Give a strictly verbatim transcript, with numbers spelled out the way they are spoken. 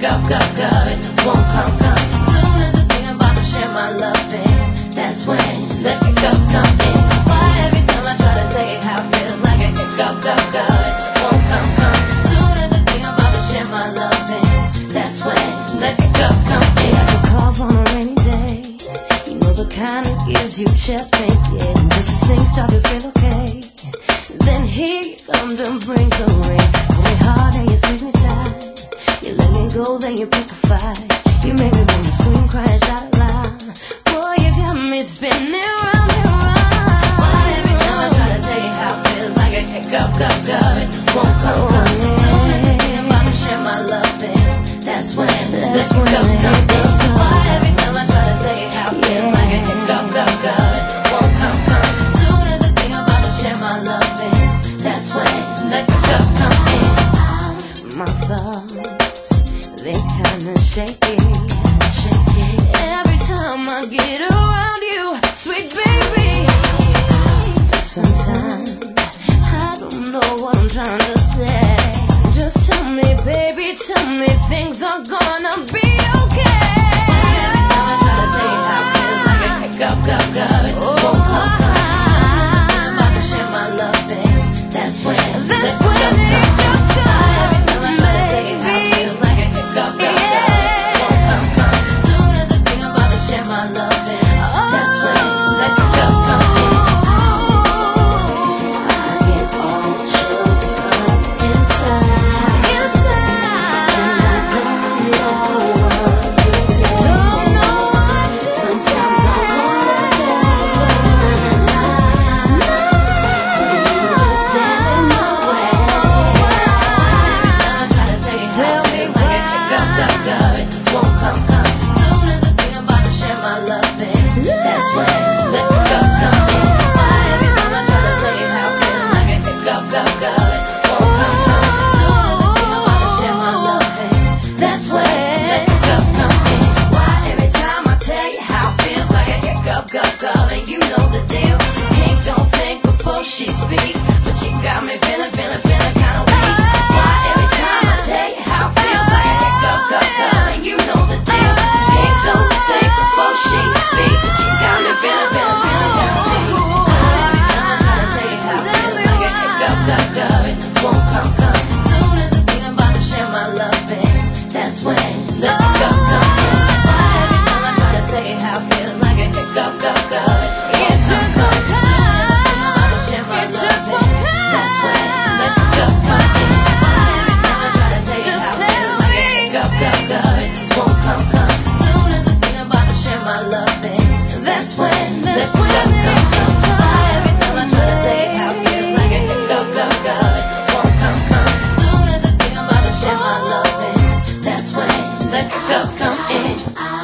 hiccup, gup, gup, it won't come, come. Soon as I think about to share my loving, that's when the hiccups come in. Why every time I try to tell you how it feels like a hiccup, gup, gup, it won't come, come. Soon as I think about to share my loving, that's when the hiccups come in. Like a cough on a rainy day, you know the kind that gives you chest pains, yeah. Just as things start to feel okay, then here you come to bring the rain. Pull me hard and you squeeze me tight. You let me go, then you pick a fight. You make me wanna scream, cry, and shout out loud. Boy, you got me spinning round and round. Why every time I try to tell you how it feels like a hiccup, gup, gup, it won't come, come. Soon as I think about to share my loving, that's when the hiccups come in. Why every time I try to tell you how it feels like a hiccup, gup, gup, it won't come, come. Soon as I think about to share my loving, that's when the hiccups come in. My thoughts, they kinda shaky, shaky. Every time I get around you, sweet baby. Sometimes I don't know what I'm trying to say. Just tell me, baby, tell me things are gonna be okay. Every time I try to tell you how it feels like a hiccup, gup, gup, it won't come, come. I'm about to share my loving, that's when the hiccups come in. Every time I try to tell you how it feels like a hiccup, gup, gup, it won't come, come. Soon as I think about to share my loving, that's when the hiccups come in. I get all choked up inside, inside, and I don't know what to say. Don't know what to Sometimes say. I wanna tell you, and I know, but you just stand in my way. Every time I try to tell you how it feels like a hiccup, gup, gup, it won't come, come. Soon as I think about to share my loving, that's when the hiccups come in. Why every time I try to tell you how it feels like a hiccup, gup, gup, it won't come, come. Soon as I think about to share my loving, that's when the hiccups come in. Why every time I tell you how it feels like a hiccup, gup, gup, and you know the deal. Pink don't think before she speak, but you got me feeling, feeling, feeling kinda weak. Why every time I tell you how it feels like a hiccup, gup, gup, and you know the deal. Pink don't think before she speak, but you got me feeling, feeling, feeling kinda weak. Why every time I try to tell you how it feels like a hiccup, gup, gup, it won't come, come. Soon as I think about to share my loving, that's when the hiccups come in. Why every time I try to tell you how it feels like a hiccup, gup, gup, it won't come, come. Soon as I think about to share my loving, that's when the hiccups come in. Why every time I try to tell you how it feels like a hiccup, gup, gup, it won't come, come. Soon as I think about to share my loving, that's when the hiccups come in. Why every time I try to tell you how it feels like a hiccup, gup, gup, it won't come, come. Soon as I think about to share my loving, that's when the hiccups come in.